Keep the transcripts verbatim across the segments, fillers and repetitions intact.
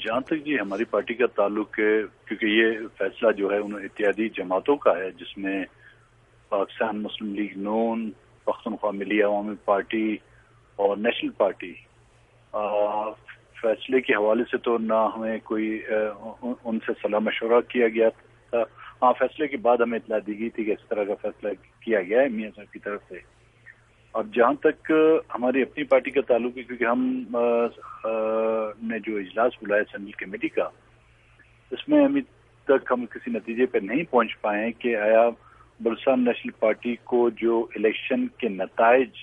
جہاں تک جی ہماری پارٹی کا تعلق ہے، کیونکہ یہ فیصلہ جو ہے انہوں اتحادی جماعتوں کا ہے، جس میں پاکستان مسلم لیگ نون، پختونخوا ملی عوامی پارٹی اور نیشنل پارٹی، فیصلے کے حوالے سے تو نہ ہمیں کوئی ان سے صلاح مشورہ کیا گیا تھا. ہاں، فیصلے کے بعد ہمیں اطلاع دی گئی تھی کہ اس طرح کا فیصلہ کیا گیا ہے میاں صاحب کی طرف سے. اب جہاں تک ہماری اپنی پارٹی کا تعلق ہے، کیونکہ ہم نے جو اجلاس بلایا سینٹرل کمیٹی کا، اس میں ابھی تک ہم کسی نتیجے پہ نہیں پہنچ پائے ہیں کہ آیا بلوچستان نیشنل پارٹی کو جو الیکشن کے نتائج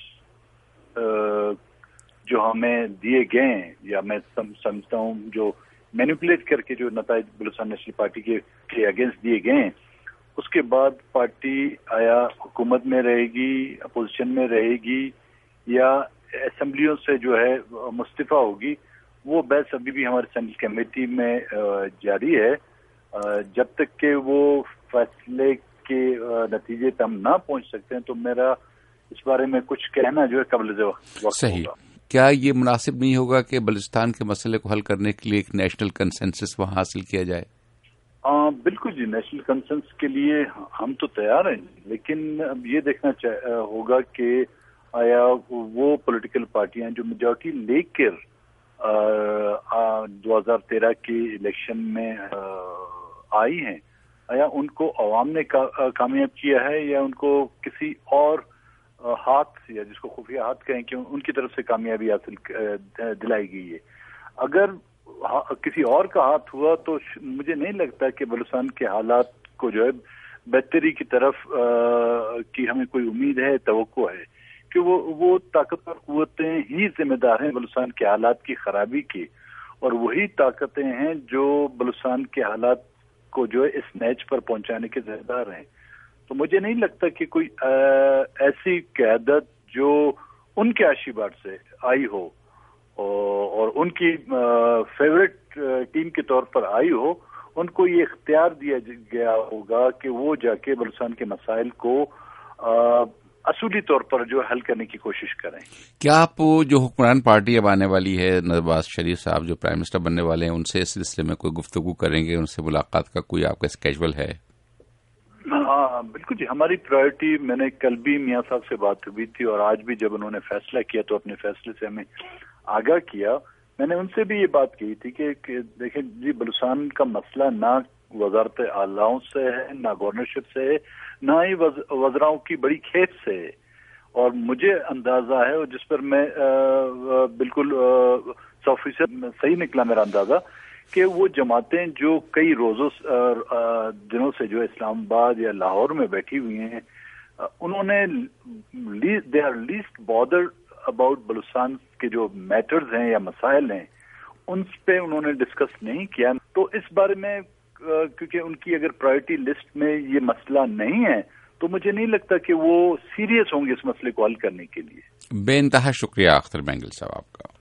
جو ہمیں دیے گئے ہیں، یا میں سمجھتا ہوں جو مینیپولیٹ کر کے جو نتائج بلوچستان نیشنل پارٹی کے اگینسٹ دیے گئے ہیں، اس کے بعد پارٹی آیا حکومت میں رہے گی، اپوزیشن میں رہے گی، یا اسمبلیوں سے جو ہے مستعفی ہوگی، وہ بحث ابھی بھی ہمارے سینٹرل کمیٹی میں جاری ہے. جب تک کہ وہ فیصلے کے نتیجے پہ ہم نہ پہنچ سکتے ہیں تو میرا اس بارے میں کچھ کہنا جو ہے قبل وقت صحیح ہوگا. کیا یہ مناسب نہیں ہوگا کہ بلوچستان کے مسئلے کو حل کرنے کے لیے ایک نیشنل کنسنسس وہاں حاصل کیا جائے؟ آ, بالکل جی، نیشنل کنسنس کے لیے ہم تو تیار ہیں، لیکن اب یہ دیکھنا ہوگا کہ آیا وہ پولیٹیکل پارٹیاں جو میجورٹی لے کر دو ہزار تیرہ کی الیکشن میں آئی ہیں، آیا ان کو عوام نے کامیاب کیا ہے، یا ان کو کسی اور ہاتھ، یا جس کو خفیہ ہاتھ کہیں کہ ان کی طرف سے کامیابی حاصل دلائی گئی ہے. اگر کسی اور کا ہاتھ ہوا تو مجھے نہیں لگتا کہ بلوچستان کے حالات کو جو ہے بہتری کی طرف کی ہمیں کوئی امید ہے، توقع ہے، کہ وہ وہ طاقتور قوتیں ہی ذمہ دار ہیں بلوچستان کے حالات کی خرابی کی، اور وہی طاقتیں ہیں جو بلوچستان کے حالات کو جو ہے اس نیچ پر پہنچانے کے ذمہ دار ہیں. تو مجھے نہیں لگتا کہ کوئی ایسی قیادت جو ان کے آشیواد سے آئی ہو اور ان کی فیوریٹ ٹیم کے طور پر آئی ہو، ان کو یہ اختیار دیا گیا ہوگا کہ وہ جا کے بلوچستان کے مسائل کو اصولی طور پر جو حل کرنے کی کوشش کریں. کیا آپ جو حکمران پارٹی اب آنے والی ہے، نواز شریف صاحب جو پرائم منسٹر بننے والے ہیں، ان سے اس سلسلے میں کوئی گفتگو کریں گے؟ ان سے ملاقات کا کوئی آپ کا اسکیجول ہے؟ ہاں بالکل جی، ہماری پرائرٹی، میں نے کل بھی میاں صاحب سے بات ہوئی تھی، اور آج بھی جب انہوں نے فیصلہ کیا تو اپنے فیصلے سے ہمیں آگاہ کیا. میں نے ان سے بھی یہ بات کہی تھی کہ دیکھیں جی، بلوچستان کا مسئلہ نہ وزارت اعلیٰ سے ہے، نہ گورنرشپ سے ہے، نہ ہی وزراؤں کی بڑی کھیت سے ہے. اور مجھے اندازہ ہے، اور جس پر میں بالکل سو فیصد صحیح نکلا میرا اندازہ، کہ وہ جماعتیں جو کئی روزوں دنوں سے جو اسلام آباد یا لاہور میں بیٹھی ہوئی ہیں، انہوں نے they are least bothered about Balochistan کے جو میٹرز ہیں یا مسائل ہیں، ان پہ انہوں نے ڈسکس نہیں کیا. تو اس بارے میں کیونکہ ان کی اگر پرائرٹی لسٹ میں یہ مسئلہ نہیں ہے تو مجھے نہیں لگتا کہ وہ سیریس ہوں گے اس مسئلے کو حل کرنے کے لیے. بے انتہا شکریہ اختر بینگل صاحب آپ کا.